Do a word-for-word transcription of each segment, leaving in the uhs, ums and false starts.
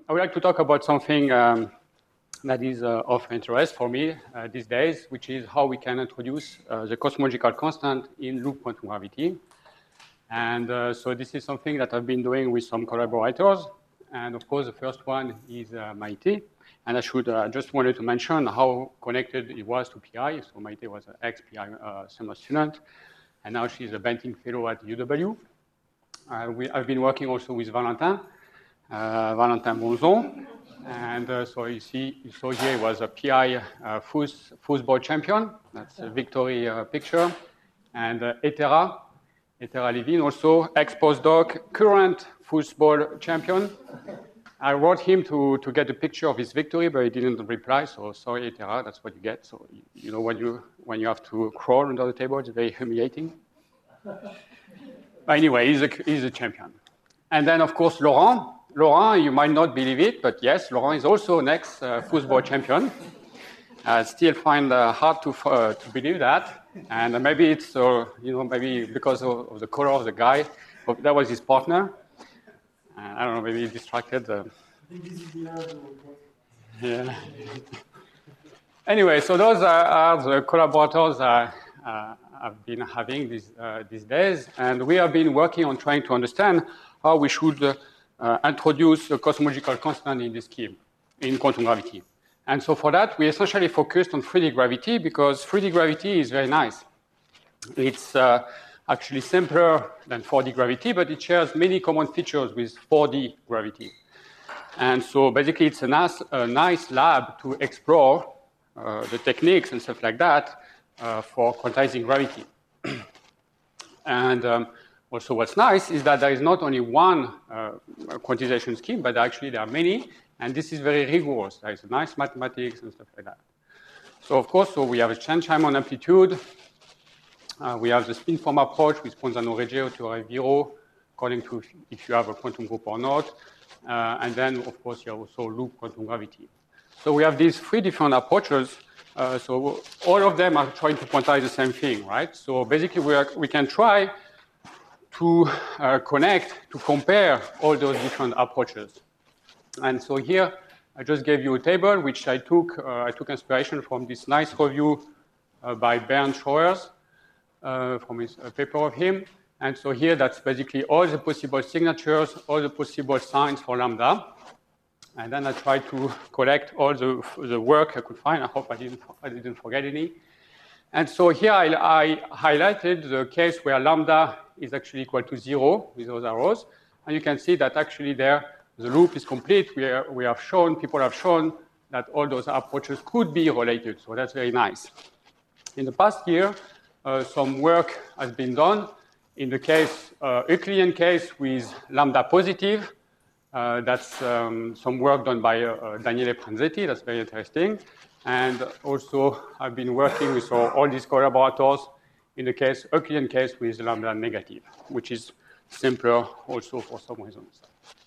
I would like to talk about something um, that is uh, of interest for me uh, these days, which is how we can introduce uh, the cosmological constant in loop quantum gravity. And uh, so this is something that I've been doing with some collaborators. And of course, the first one is uh, Maite. And I should uh, just wanted to mention how connected it was to P I. So Maite was an ex-P I uh, summer student. And now she's a Banting Fellow at U W. Uh, we, I've been working also with Valentin, uh, Valentin Bonzon. And uh, so you see, you saw here he was a P I uh, fooz, foosball champion. That's a victory uh, picture. And uh, Etera, Etera Levin, also ex-postdoc, current foosball champion. I wrote him to, to get a picture of his victory, but he didn't reply. So sorry, Etera, that's what you get. So you know when you when you have to crawl under the table, it's very humiliating. But anyway, he's a, he's a champion. And then of course Laurent. Laurent, you might not believe it, but yes, Laurent is also an ex-foosball champion. I still find uh, hard to uh, to believe that, and uh, maybe it's uh, you know maybe because of, of the color of the guy. But that was his partner. Uh, I don't know, maybe he's distracted. Uh, yeah. Anyway, so those are, are the collaborators uh, uh, I've been having these uh, these days, and we have been working on trying to understand how we should uh, uh, introduce a cosmological constant in this scheme in quantum gravity. And so for that, we essentially focused on three D gravity because three D gravity is very nice. It's uh, actually simpler than four D gravity, but it shares many common features with four D gravity. And so basically, it's a nice, a nice lab to explore uh, the techniques and stuff like that uh, for quantizing gravity. And um, also what's nice is that there is not only one uh, quantization scheme, but actually there are many. And this is very rigorous. There is nice mathematics and stuff like that. So of course, so we have a Chern-Simons amplitude. Uh, we have the spin form approach with Ponzano-Reggio to zero, according to if you have a quantum group or not. Uh, and then, of course, you have also loop quantum gravity. So we have these three different approaches. Uh, so all of them are trying to quantize the same thing, right? So basically, we, are, we can try to uh, connect, to compare all those different approaches. And so here, I just gave you a table, which I took, uh, I took inspiration from this nice review uh, by Bernd Schroers, uh, from his uh, paper of him. And so here, that's basically all the possible signatures, all the possible signs for lambda. And then I tried to collect all the, the work I could find. I hope I didn't, I didn't forget any. And so here, I, I highlighted the case where lambda is actually equal to zero with those arrows. And you can see that actually there, the loop is complete. We, are, we have shown, people have shown that all those approaches could be related. So that's very nice. In the past year, uh, some work has been done. In the case, uh, Euclidean case with lambda positive, uh, that's um, some work done by uh, Daniele Pranzetti. That's very interesting. And also, I've been working with all, all these collaborators in the case, Euclidean case with lambda negative, which is simpler also for some reasons.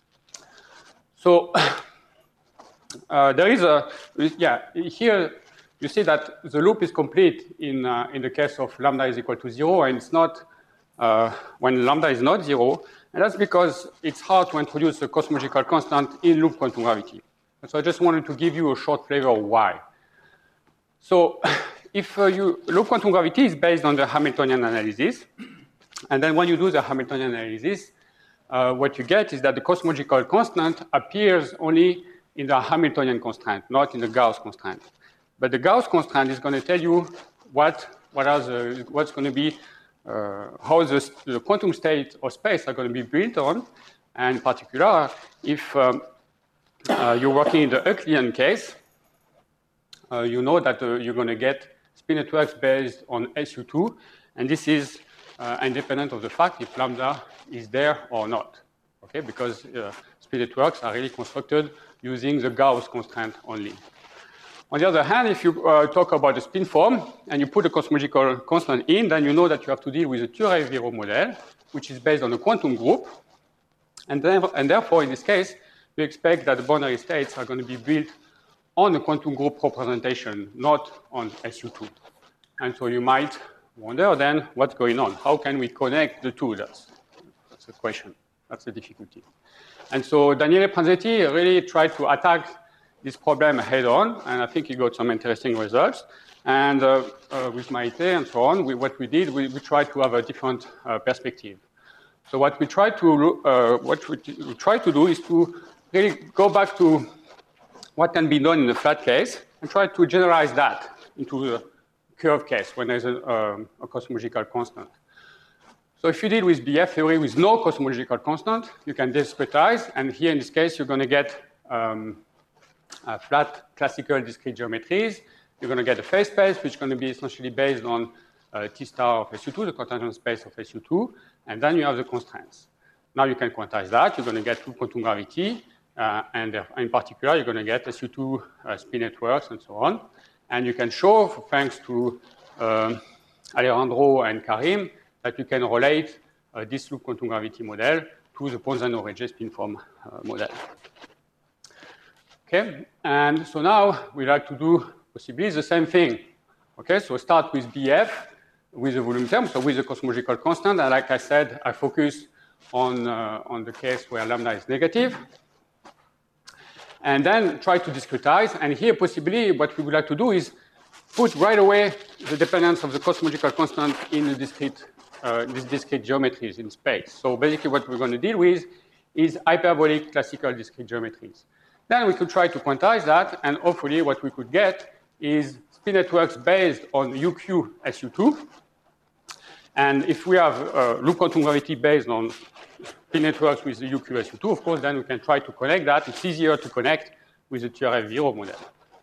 So uh, there is a, yeah, here you see that the loop is complete in, uh, in the case of lambda is equal to zero, and it's not uh, when lambda is not zero, and that's because it's hard to introduce a cosmological constant in loop quantum gravity. And so I just wanted to give you a short flavor of why. So if uh, you, loop quantum gravity is based on the Hamiltonian analysis, and then when you do the Hamiltonian analysis, Uh, what you get is that the cosmological constant appears only in the Hamiltonian constraint, not in the Gauss constraint. But the Gauss constraint is going to tell you what, what are the, what's going to be, uh, how the, the quantum state of space are going to be built on. And in particular, if um, uh, you're working in the Euclidean case, uh, you know that uh, you're going to get spin networks based on S U two. And this is uh, independent of the fact if lambda is there or not, okay? Because uh, spin networks are really constructed using the Gauss constraint only. On the other hand, if you uh, talk about the spin form and you put a cosmological constant in, then you know that you have to deal with a Thurey-Virot model, which is based on a quantum group. And, then, and therefore, in this case, we expect that the boundary states are going to be built on a quantum group representation, not on S U two. And so you might wonder then what's going on. How can we connect the two? That's, that's the question. That's the difficulty. And so Daniele Pranzetti really tried to attack this problem head on, and I think he got some interesting results. And uh, uh, with Maite and so on, we, what we did, we, we tried to have a different uh, perspective. So what we try to uh, what we, we try to do is to really go back to what can be done in a flat case and try to generalize that into the curve case when there's a, um, a cosmological constant. So if you deal with B F theory with no cosmological constant, you can discretize, and here in this case, you're going to get um, uh, flat classical discrete geometries. You're going to get a phase space, which is going to be essentially based on uh, T star of S U two, the contingent space of S U two, and then you have the constraints. Now you can quantize that. You're going to get two quantum gravity, uh, and in particular, you're going to get S U two uh, spin networks and so on. And you can show, thanks to um, Alejandro and Karim, that you can relate uh, this loop quantum gravity model to the Ponzano-Regge spinform uh, model. Okay, and so now we like to do possibly the same thing. Okay, so start with B F with the volume term, so with the cosmological constant, and like I said, I focus on, uh, on the case where lambda is negative. And then try to discretize, and here possibly what we would like to do is put right away the dependence of the cosmological constant in the discrete Uh, these discrete geometries in space. So basically what we're going to deal with is hyperbolic classical discrete geometries. Then we could try to quantize that, and hopefully what we could get is spin networks based on U Q S U two. And if we have uh, loop quantum gravity based on spin networks with the U Q S U two, of course, then we can try to connect that. It's easier to connect with the T R F zero model.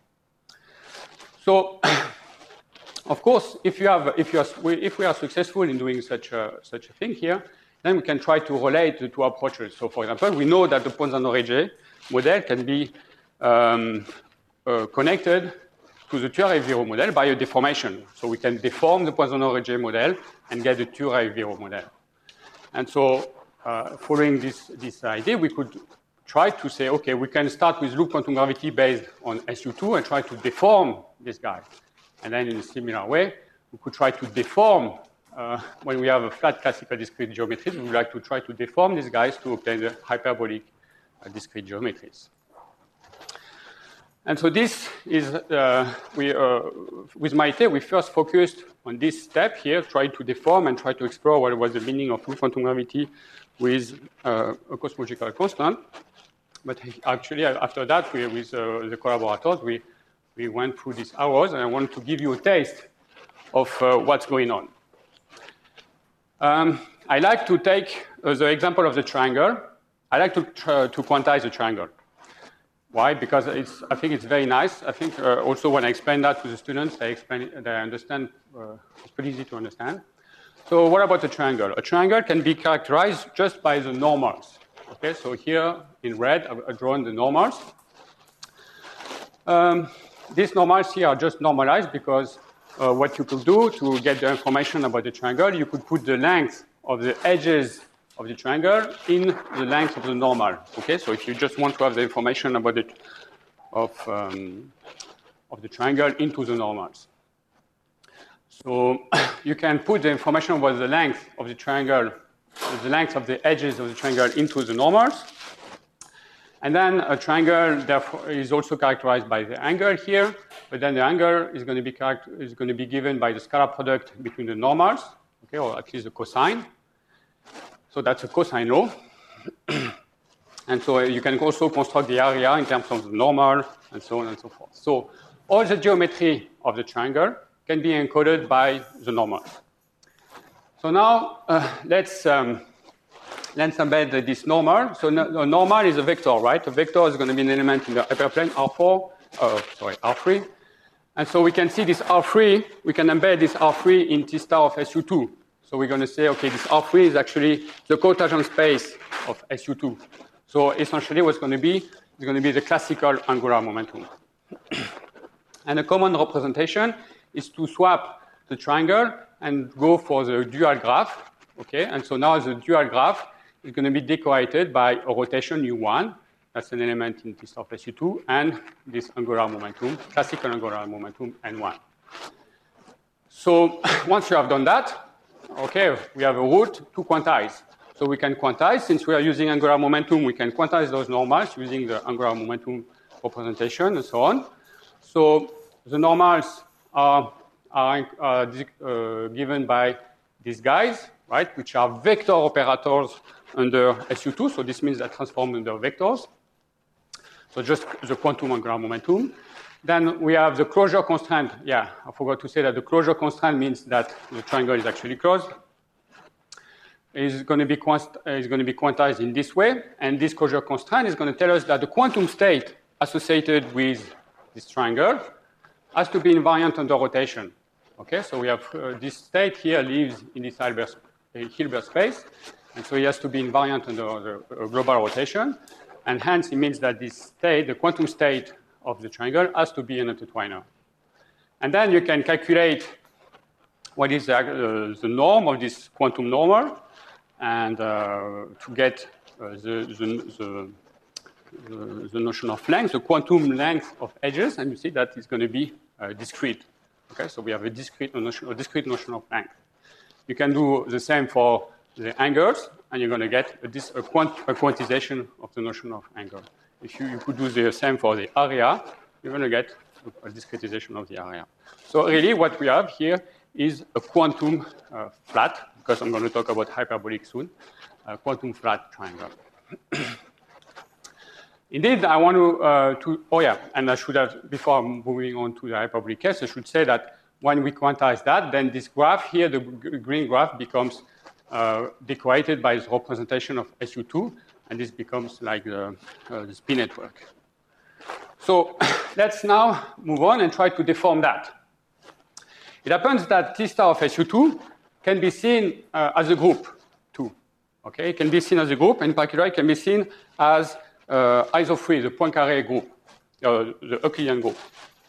So of course, if, you have, if, you are, if we are successful in doing such a, such a thing here, then we can try to relate the two approaches. So for example, we know that the Ponzano-Regge model can be um, uh, connected to the T R F zero model by a deformation. So we can deform the Ponzano-Regge model and get the T R F zero model. And so uh, following this, this idea, we could try to say, okay, we can start with loop quantum gravity based on S U two and try to deform this guy. And then in a similar way, we could try to deform, uh, when we have a flat classical discrete geometries, we would like to try to deform these guys to obtain the hyperbolic uh, discrete geometries. And so this is, uh, we, uh, with Maite, we first focused on this step here, try to deform and try to explore what was the meaning of loop quantum gravity with uh, a cosmological constant. But actually, after that, we, with uh, the collaborators, we We went through these hours, and I want to give you a taste of uh, what's going on. Um, I like to take uh, the example of the triangle. I like to, uh, to quantize the triangle. Why? Because it's, I think it's very nice. I think uh, also when I explain that to the students, they, explain, they understand, uh, it's pretty easy to understand. So what about a triangle? A triangle can be characterized just by the normals. Okay, so here in red, I've drawn the normals. Um, These normals here are just normalized because uh, what you could do to get the information about the triangle, you could put the length of the edges of the triangle in the length of the normal. Okay, so if you just want to have the information about the of um, of the triangle into the normals, so you can put the information about the length of the triangle, the length of the edges of the triangle into the normals. And then a triangle, therefore, is also characterized by the angle here, but then the angle is going to be is going to be given by the scalar product between the normals, okay, or at least the cosine. So that's a cosine law. And so you can also construct the area in terms of the normal, and so on and so forth. So all the geometry of the triangle can be encoded by the normals. So now uh, let's. Um, Let's embed this normal. So no, normal is a vector, right? A vector is going to be an element in the hyperplane R four, uh, sorry, R three. And so we can see this R three, we can embed this R three in T star of S U two. So we're going to say, okay, this R three is actually the cotangent space of S U two. So essentially what's going to be is going to be the classical angular momentum. And a common representation is to swap the triangle and go for the dual graph. Okay, and so now the dual graph is going to be decorated by a rotation U one. That's an element in T star of S U two, and this angular momentum, classical angular momentum, N one. So once you have done that, okay, we have a route to quantize. So we can quantize. Since we are using angular momentum, we can quantize those normals using the angular momentum representation and so on. So the normals are, are uh, uh, given by these guys, right, which are vector operators under S U two. So this means they're transformed under vectors. So just the quantum angular momentum. Then we have the closure constraint. Yeah, I forgot to say that the closure constraint means that the triangle is actually closed. Is going to be is going to be quantized in this way, and this closure constraint is going to tell us that the quantum state associated with this triangle has to be invariant under rotation. Okay, so we have uh, this state here lives in this Hilbert, Hilbert space, and so it has to be invariant under the uh, global rotation, and hence it means that this state, the quantum state of the triangle, has to be an intertwiner. And then you can calculate what is the, uh, the norm of this quantum normal, and uh, to get uh, the, the, the, the notion of length, the quantum length of edges, and you see that it's going to be uh, discrete. Okay, so we have a discrete notion, a discrete notion of length. You can do the same for the angles, and you're going to get a, dis, a, quant, a quantization of the notion of angle. If you, you could do the same for the area, you're going to get a discretization of the area. So really what we have here is a quantum uh, flat, because I'm going to talk about hyperbolic soon, a quantum flat triangle. Indeed, I want to, uh, to, oh yeah, and I should have, before moving on to the hyperbolic case, I should say that when we quantize that, then this graph here, the green graph, becomes uh, decorated by this representation of S U two, and this becomes like the, uh, the spin network. So let's now move on and try to deform that. It happens that T star of S U two can be seen uh, as a group, too. Okay, it can be seen as a group. In particular, it can be seen as uh, iso three, the Poincaré group, uh, the Euclidean group.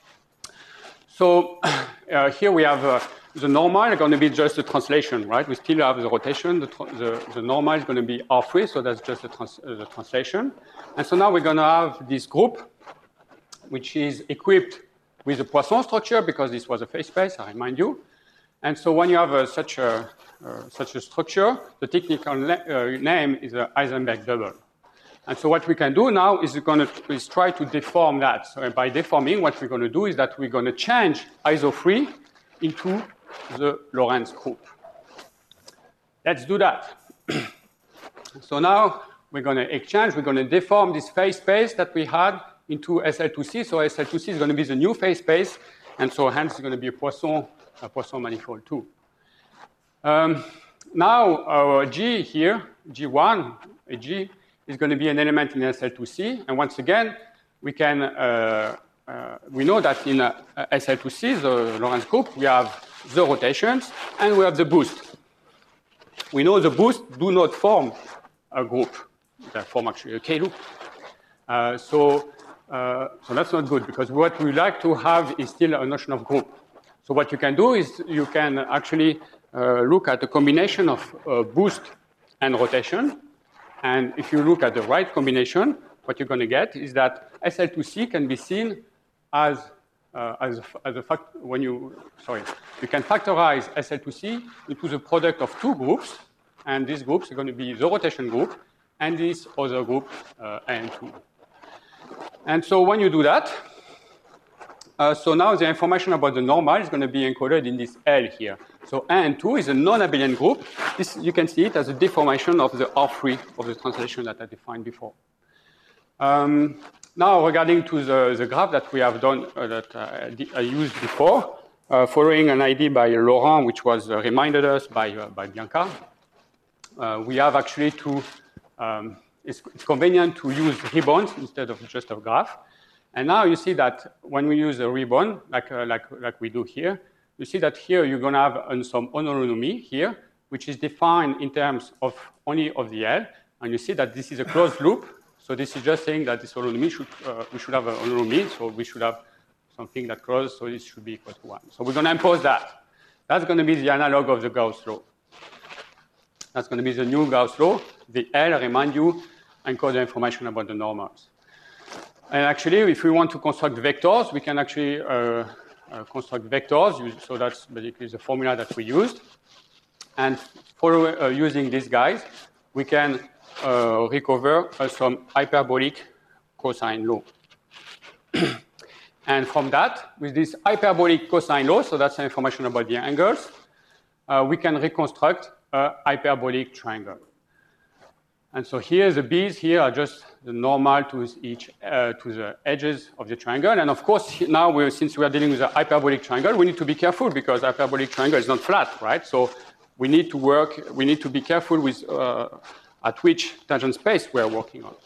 So uh, here we have uh, the normal going to be just the translation, right? We still have the rotation. The, the, the normal is going to be R three, so that's just the, trans uh, the translation. And so now we're going to have this group, which is equipped with a Poisson structure, because this was a phase space, I remind you. And so when you have uh, such, a, uh, such a structure, the technical na uh, name is a Heisenberg double. And so what we can do now is, gonna, is try to deform that. So by deforming, what we're going to do is that we're going to change iso three into the Lorentz group. Let's do that. So now we're going to exchange, we're going to deform this phase space that we had into S L two C. So S L two C is going to be the new phase space, and so hence it's going to be a Poisson, a Poisson manifold too. Um, now our G here, G one, a G, is going to be an element in S L two C, and once again, we can uh, uh, we know that in uh, S L two C, the Lorentz group, we have the rotations and we have the boost. We know the boost do not form a group; they form actually a K loop. Uh, so. Uh, so that's not good, because what we like to have is still a notion of group. So what you can do is you can actually uh, look at a combination of uh, boost and rotation. And if you look at the right combination, what you're going to get is that S L two C can be seen as, uh, as, a, as a fact when you, sorry, you can factorize S L two C into the product of two groups. And these groups are going to be the rotation group and this other group, uh, A N two. And so when you do that, uh, so now the information about the normal is going to be encoded in this L here. So A N two is a non-abelian group. This, you can see it as a deformation of the R three of the translation that I defined before. Um, now, regarding to the, the graph that we have done, uh, that uh, I used before, uh, following an idea by Laurent, which was uh, reminded us by, uh, by Bianca, uh, we have actually to um, It's, it's convenient to use ribbons instead of just a graph. And now you see that when we use a ribbon, like, uh, like, like we do here, you see that here you're going to have uh, some holonomy here, which is defined in terms of only of the L. And you see that this is a closed loop. So this is just saying that this holonomy should, uh, we should have a holonomy. So we should have something that closes, so this should be equal to one. So we're going to impose that. That's going to be the analog of the Gauss law. That's going to be the new Gauss law. The L, remind you, encode the information about the normals. And actually, if we want to construct vectors, we can actually uh, uh, construct vectors. So that's basically the formula that we used. And follow, uh, using these guys, we can uh, recover uh, some hyperbolic cosine law. And from that, with this hyperbolic cosine law, so that's the information about the angles, uh, we can reconstruct a hyperbolic triangle. And so here, the b's here are just the normal to each uh, to the edges of the triangle. And of course, now we're, since we are dealing with a hyperbolic triangle, we need to be careful because hyperbolic triangle is not flat, right? So we need to work. We need to be careful with uh, at which tangent space we are working on.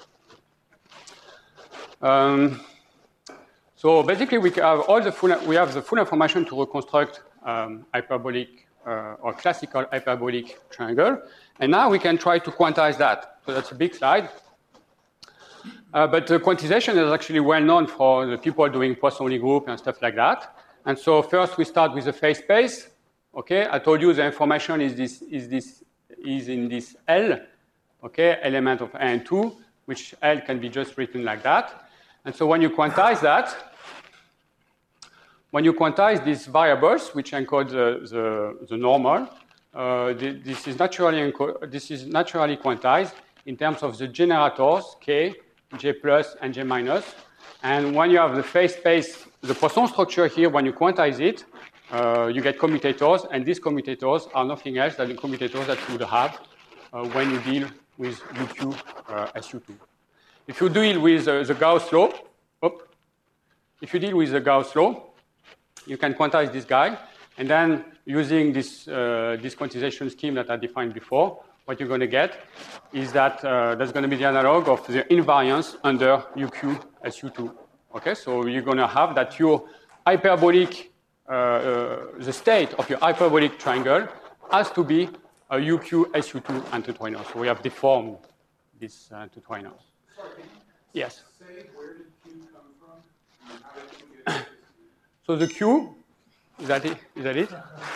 Um, so basically, we have all the full. We have the full information to reconstruct um, hyperbolic uh, or classical hyperbolic triangle. And now we can try to quantize that. So that's a big slide. Uh, but the quantization is actually well known for the people doing Poisson-Lie group and stuff like that. And so first we start with the phase space. Okay, I told you the information is this is this is in this L. Okay, element of A and two, which L can be just written like that. And so when you quantize that, when you quantize these variables, which encode the the, the normal. Uh, this is naturally this is naturally quantized in terms of the generators K, J plus, and J minus. And when you have the phase space, the Poisson structure here, when you quantize it, uh, you get commutators, and these commutators are nothing else than the commutators that you would have uh, when you deal with U Q uh, S U two. If you deal with uh, the Gauss law, op, if you deal with the Gauss law, you can quantize this guy. And then using this, uh, this quantization scheme that I defined before, what you're going to get is that uh, that's going to be the analog of the invariance under U Q S U two. Okay, so you're going to have that your hyperbolic, uh, uh, the state of your hyperbolic triangle has to be a U Q S U two entotoiner. So we have deformed this entotoiner. Sorry, yes? Say, where did Q come from? And how did you get it? So the Q, is that it? Is that it?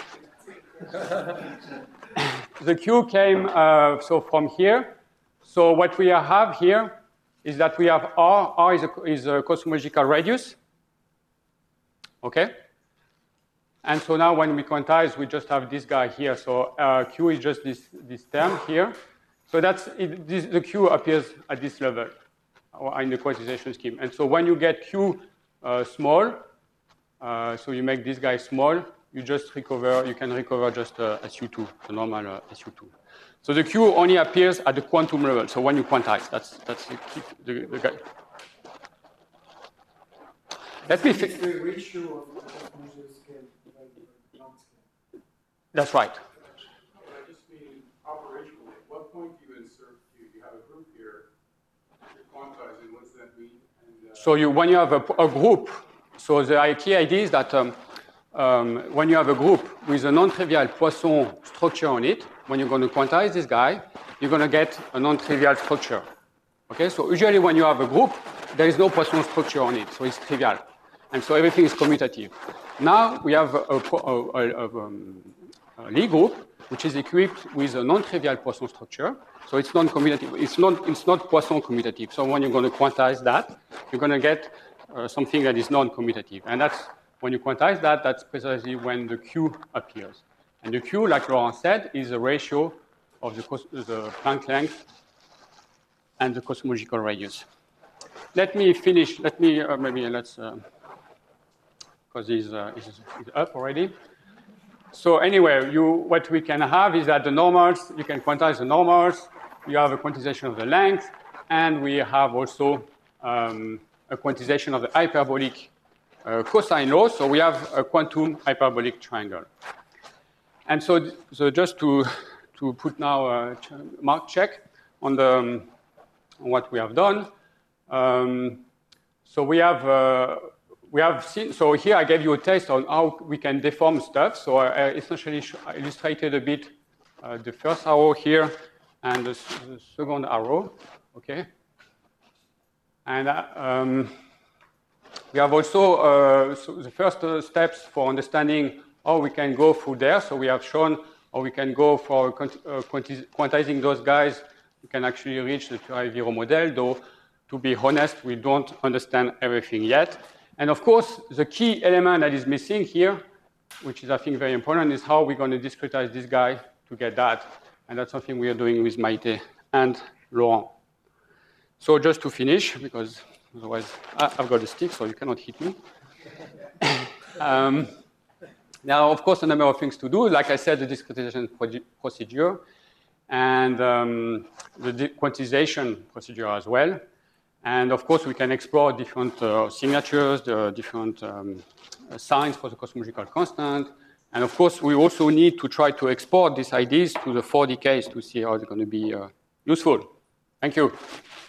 The Q came uh, so from here. So what we have here is that we have R. R is a, is a cosmological radius. Okay. And so now when we quantize, we just have this guy here. So uh, Q is just this this term here. So that's it, this, the Q appears at this level in the quantization scheme. And so when you get Q uh, small, uh, so you make this guy small, you just recover, you can recover just uh, S U two, the normal uh, S U two. So the Q only appears at the quantum level. So when you quantize, that's that's the, the, the guy. Let me fix the ratio of the measure scale divided by the scale. That's right. I just mean operationally. At what point do you insert Q? You have a group here. You're quantizing. What does that mean? And, uh, So you when you have a, a group, so the key idea is that um, um, when you have a group with a non-trivial Poisson structure on it, when you're going to quantize this guy, you're going to get a non-trivial structure. Okay, so usually when you have a group, there is no Poisson structure on it, so it's trivial. And so everything is commutative. Now we have a, a, a, a, um, a Lie group, which is equipped with a non-trivial Poisson structure. So it's non-commutative. It's not, it's not Poisson commutative. So when you're going to quantize that, you're going to get uh, something that is non-commutative. And that's when you quantize that, that's precisely when the Q appears. And the Q, like Laurent said, is a ratio of the, the Planck length and the cosmological radius. Let me finish. Let me uh, maybe let's because uh, he's, uh, he's, he's up already. So anyway, you what we can have is that the normals, you can quantize the normals. You have a quantization of the length, and we have also um, a quantization of the hyperbolic uh, cosine law. So we have a quantum hyperbolic triangle. And so, so just to to put now a mark check on the um, on what we have done. Um, so we have uh, we have seen. So here I gave you a taste on how we can deform stuff. So I essentially illustrated a bit uh, the first arrow here and the, the second arrow. Okay. And uh, um, we have also uh, so the first uh, steps for understanding how we can go through there. So we have shown how we can go for uh, quantizing those guys. We can actually reach the Curie-Viro model, though, to be honest, we don't understand everything yet. And of course, the key element that is missing here, which is, I think, very important, is how we're going to discretize this guy to get that. And that's something we are doing with Maite and Laurent. So just to finish, because otherwise ah, I've got a stick, so you cannot hit me. um, now, of course, a number of things to do. Like I said, the discretization procedure and um, the quantization procedure as well. And of course, we can explore different uh, signatures, the different um, signs for the cosmological constant. And of course, we also need to try to export these ideas to the four D case to see how it's going to be uh, useful. Thank you.